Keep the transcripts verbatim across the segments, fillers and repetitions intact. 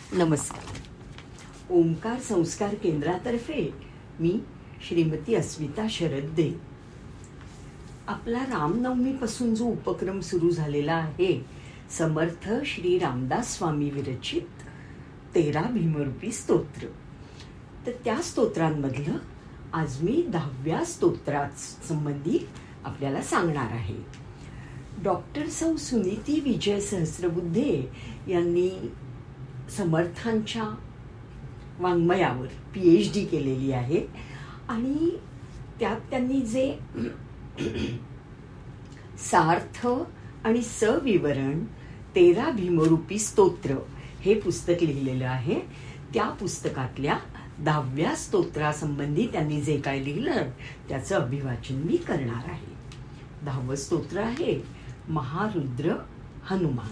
नमस्कार. ओंकार संस्कार केंद्रातर्फे मी श्रीमती अस्मिता शरद दे. आपला रामनवमीपासून जो उपक्रम सुरू झालेला आहे, समर्थ श्री रामदास स्वामी विरचित तेरा भीमरूपी स्तोत्र, तर त्या स्तोत्रांमधलं आज मी दहाव्या स्तोत्रात संबंधी आपल्याला सांगणार आहे. डॉक्टर सौ सुनीती विजय सहस्रबुद्धे यांनी समर्थांच्या वाङ्मयावर पी एच डी केलेली आहे आणि त्यात त्यांनी जे सार्थ आणि सविवरण तेरा भीमरूपी स्तोत्र हे पुस्तक लिहिलेलं आहे. त्या पुस्तकातल्या दहाव्या स्तोत्रासंबंधी त्यांनी जे काय लिहिलं त्याचं अभिवाचन मी करणार आहे. दहावं स्तोत्र आहे महारुद्र हनुमान.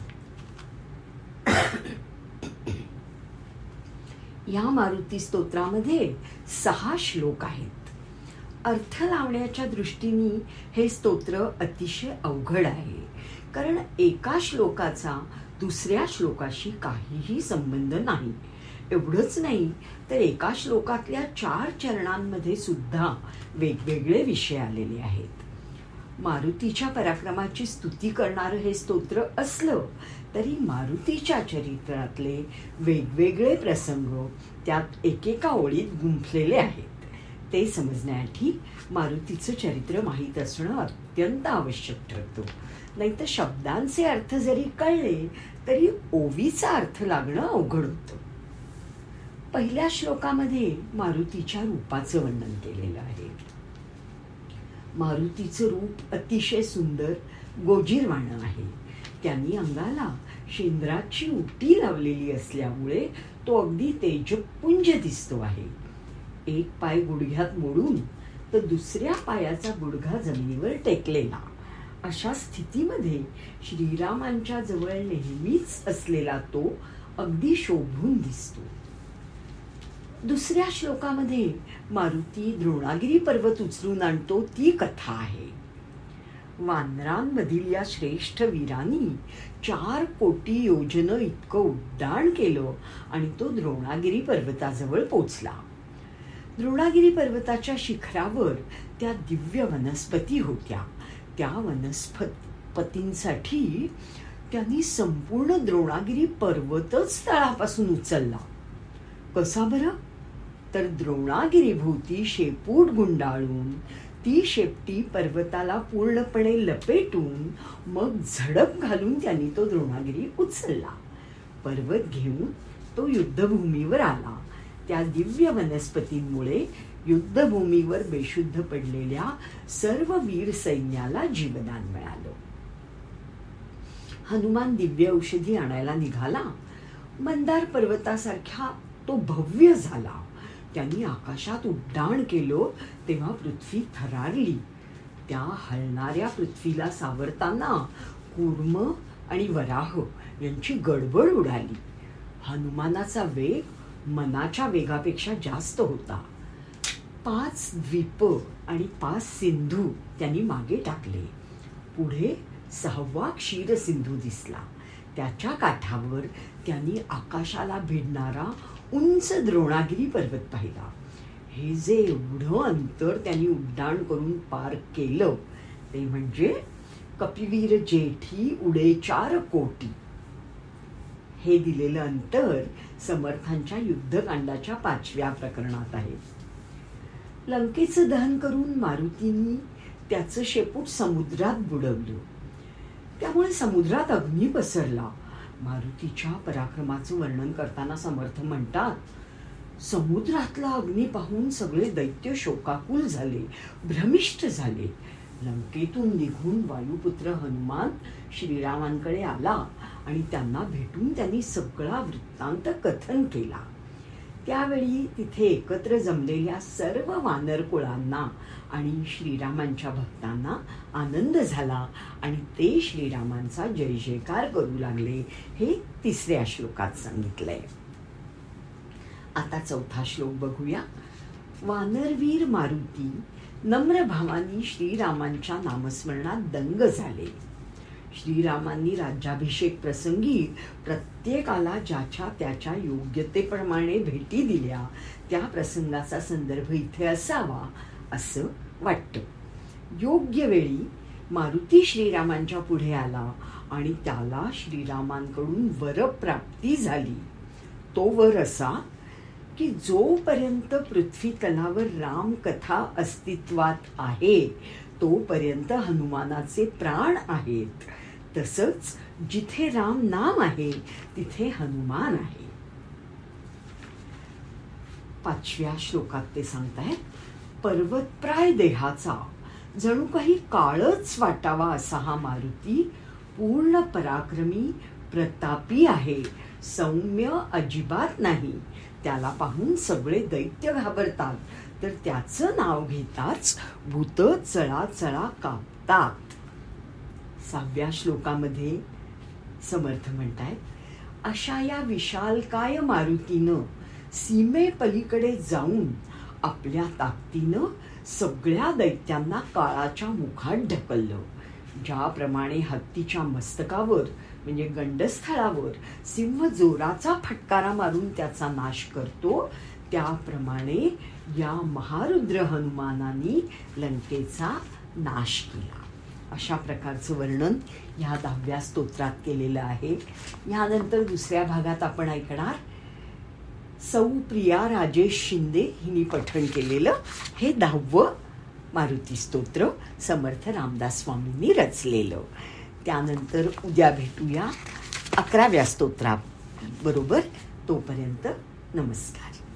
या मारुती स्तोत्रामध्ये सहा श्लोक आहेत. अर्थ लावण्याच्या दृष्टीने हे स्तोत्र अतिशय अवघड आहे, कारण एका श्लोकाचा दुसऱ्या श्लोकाशी काहीही संबंध नाही. एवढंच नाही तर एका श्लोकातल्या चार चरणांमध्ये सुद्धा वेगवेगळे विषय आलेले आहेत. मारुतीच्या पराक्रमाची स्तुती करणारं हे स्तोत्र असलं तरी मारुतीच्या चरित्रातले वेगवेगळे प्रसंग त्यात एकेका ओळीत गुंफलेले आहेत. ते समजण्यासाठी मारुतीचं चरित्र माहीत असणं अत्यंत आवश्यक ठरतं. नाहीतर शब्दांचे अर्थ जरी कळले तरी ओवीचा अर्थ लागणं अवघड होतं. पहिल्या श्लोकामध्ये मारुतीच्या रूपाचं वर्णन केलेलं आहे. मारुतीचं रूप अतिशय सुंदर गोजीरवाणं आहे. त्यांनी अंगाला शेंद्राची उटी लावलेली असल्यामुळे तो अगदी तेजपुंज दिसतो आहे. एक पाय गुडघ्यात मोडून तर दुसऱ्या पायाचा गुडघा जमिनीवर टेकलेला, अशा स्थितीमध्ये श्रीरामांच्या जवळ नेहमीच असलेला तो अगदी शोभून दिसतो. दुसऱ्या श्लोकामध्ये मारुती द्रोणागिरी पर्वत उचलून आणतो ती कथा आहे. वानरांमधील या श्रेष्ठ वीरांनी चार कोटी योजन इतकं उड्डाण केलं आणि तो द्रोणागिरी पर्वताजवळ पोचला. द्रोणागिरी पर्वताच्या शिखरावर त्या दिव्य वनस्पती होत्या. त्या वनस्पतींसाठी त्यांनी संपूर्ण द्रोणागिरी पर्वतच तळापासून उचलला. कसा बरं? तर द्रोणागिरी भोवती शेपूट गुंडाळून ती शेपटी पर्वताला पूर्णपणे लपेटून मग झडप घालून त्यांनी तो द्रोणागिरी उचलला. पर्वत घेऊन तो युद्धभूमीवर आला. त्या दिव्य वनस्पतींमुळे युद्धभूमीवर बेशुद्ध पडलेल्या सर्व वीर सैन्याला जीवदान मिळालं. हनुमान दिव्य औषधी आणायला निघाला. मंदार पर्वतासारख्या तो भव्य झाला. त्यांनी आकाशात उड्डाण केलं तेव्हा पृथ्वी थरारली. त्या हलणाऱ्या पृथ्वीला सावरताना कूर्म आणि वराह यांची गडबड उडाली. हनुमानाचा वेग मनाच्या वेगापेक्षा जास्त होता. पाच द्वीप आणि पाच सिंधू त्यांनी मागे टाकले. पुढे सहावा क्षीर सिंधू दिसला. त्याच्या काठावर त्यांनी आकाशाला भिडणारा उंच द्रोणागिरी पर्वत पाहिला. हे जे एवढं अंतर त्यांनी उड्डाण करून पार केलं ते म्हणजे कपिवीर जेठी उडे चार कोटी हे दिलेलं अंतर समर्थांच्या युद्धकांडाच्या पाचव्या प्रकरणात आहे. लंकेचं दहन करून मारुतींनी त्याचं शेपूट समुद्रात बुडवलं. त्यामुळे समुद्रात अग्नी पसरला. मारुतीच्या पराक्रमाचं वर्णन करताना समर्थ म्हणतात, समुद्रातला अग्नी पाहून सगळे दैत्य शोकाकुल झाले, भ्रमिष्ट झाले. लंकेतून निघून वायुपुत्र हनुमान श्रीरामांकडे आला आणि त्यांना भेटून त्यांनी सगळा वृत्तांत कथन केला. त्यावेळी तिथे एकत्र जमलेल्या सर्व वानर कुळांना आणि श्रीरामांच्या भक्तांना आनंद झाला आणि ते श्रीरामांचा जय जयकार करू लागले. हे तिसऱ्या श्लोकात सांगितलंय. आता चौथा श्लोक बघूया. वानरवीर मारुती नम्र भावानी श्रीरामांच्या नामस्मरणात दंग झाले. श्रीरामांनी राज्याभिषेक प्रसंगी प्रत्येकाला ज्याच्या त्याच्या योग्यतेप्रमाणे भेटी दिल्या, त्या प्रसंगाचा संदर्भ इथे असावा असं वाटतं. योग्य वेळी मारुती श्रीरामांच्या पुढे आला आणि त्याला श्रीरामांकडून वरप्राप्ती झाली. तो वर असा की जोपर्यंत पृथ्वी तलावर रामकथा अस्तित्वात आहे तोपर्यंत हनुमानाचे प्राण आहेत. तसंच जिथे राम नाम आहे तिथे हनुमान आहे. पाचव्या श्लोकात ते सांगतायत, पर्वतप्राय देहाचा जणू काही काळच वाटावा असा हा मारुती पूर्ण पराक्रमी प्रतापी आहे, सौम्य अजिबात नाही. त्याला पाहून सगळे दैत्य घाबरतात, तर त्याचं नाव घेताच भूत चळाचळा कापतात. सहाव्या श्लोकामध्ये समर्थ म्हणतायत, अशा या विशालकाय मारुतीनं सीमेपलीकडे जाऊन आपल्या ताकदीनं सगळ्या दैत्यांना काळाच्या मुखात ढकललं. ज्याप्रमाणे हत्तीच्या मस्तकावर म्हणजे गंडस्थळावर सिंह जोराचा फटकारा मारून त्याचा नाश करतो, त्याप्रमाणे या महारुद्र हनुमानाने लंकेचा नाश केला. अशा प्रकारचं वर्णन ह्या दहाव्या स्तोत्रात केलेलं आहे. यानंतर दुसऱ्या भागात आपण ऐकणार सौ प्रिया राजेश शिंदे हिने पठण केलेलं हे दहावं मारुती स्तोत्र समर्थ रामदास स्वामींनी रचलेलं. त्यानंतर उद्या भेटूया अकराव्या स्तोत्राबरोबर. तोपर्यंत नमस्कार.